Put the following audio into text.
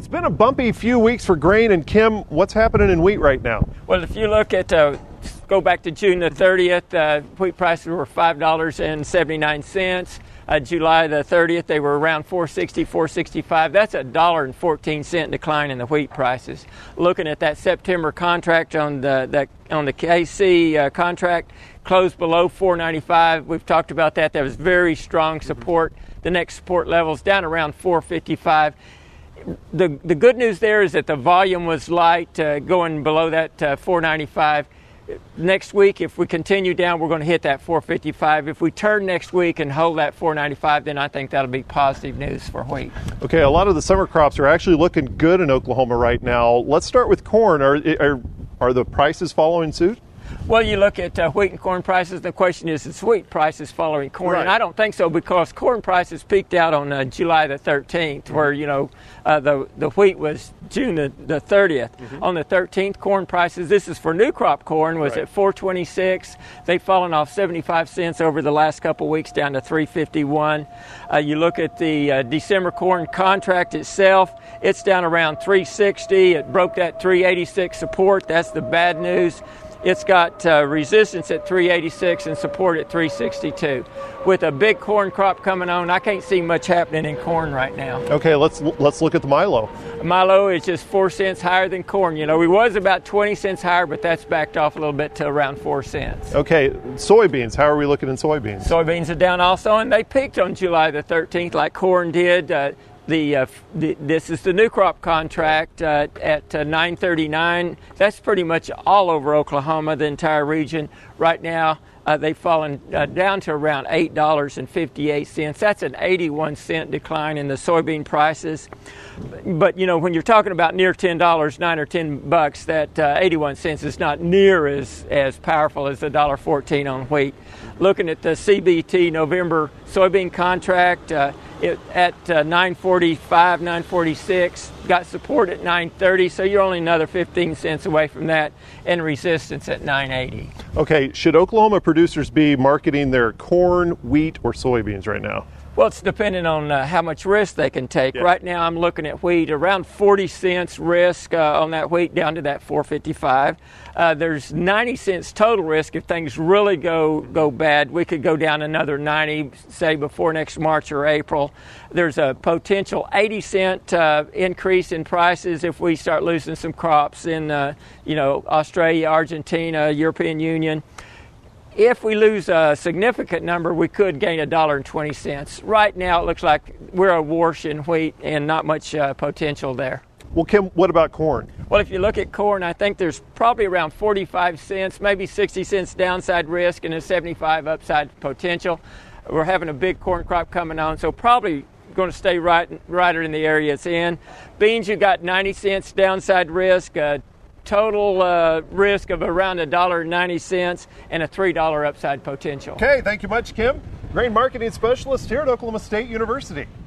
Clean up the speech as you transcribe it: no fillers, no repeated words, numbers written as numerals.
it's been a bumpy few weeks for grain, and Kim, what's happening in wheat right now? Well, if you look at, go back to June the 30th, wheat prices were $5.79. July the 30th, they were around $4.60, $4.65. That's a $1.14 decline in the wheat prices. Looking at that September contract on the KC contract, closed below $4.95. We've talked about that. That was very strong support. The next support level is down around $4.55. The good news there is that the volume was light, going below that $4.95. Next week, if we continue down, we're going to hit that $4.55. If we turn next week and hold that $4.95, then I think that'll be positive news for wheat. Okay, a lot of the summer crops are actually looking good in Oklahoma right now. Let's start with corn. Are the prices following suit? Well, you look at wheat and corn prices. The question is wheat prices following corn? Right. And I don't think so, because corn prices peaked out on July the 13th, where the wheat was June the 30th. Mm-hmm. On the 13th, corn prices, this is for new crop corn, was at $4.26. They've fallen off 75 cents over the last couple weeks, down to $3.51. You look at the December corn contract itself, it's down around $3.60. It broke that $3.86 support. That's the bad news. It's got resistance at $3.86 and support at $3.62. With a big corn crop coming on, I can't see much happening in corn right now. Okay, let's look at the Milo. Milo is just 4 cents higher than corn. You know, we was about 20 cents higher, but that's backed off a little bit to around 4 cents. Okay, soybeans. How are we looking in soybeans? Soybeans are down also, and they peaked on July the 13th like corn did. This is the new crop contract at $9.39. That's pretty much all over Oklahoma, the entire region. Right now, they've fallen down to around $8.58. That's an 81-cent decline in the soybean prices. But, you know, when you're talking about near $10, $9 or $10, that 81 cents is not near as powerful as the $1.14 on wheat. Looking at the CBT November soybean contract, at $9.45, $9.46, got support at $9.30, so you're only another 15 cents away from that, and resistance at $9.80. Okay, should Oklahoma producers be marketing their corn, wheat, or soybeans right now? Well, it's dependent on how much risk they can take. Yeah. Right now, I'm looking at wheat around 40 cents risk on that wheat, down to that $4.55. There's 90 cents total risk if things really go bad. We could go down another 90, say, before next March or April. There's a potential 80-cent increase in prices if we start losing some crops in, Australia, Argentina, European Union. If we lose a significant number, we could gain $1.20. Right now, it looks like we're awash in wheat and not much potential there. Well, Kim, what about corn? Well, if you look at corn, I think there's probably around 45 cents, maybe 60 cents downside risk and a 75 upside potential. We're having a big corn crop coming on, so probably going to stay righter in the area it's in. Beans, you got 90 cents downside risk, total risk of around $1.90 and a $3 upside potential. Okay, thank you much, Kim. Grain marketing specialist here at Oklahoma State University.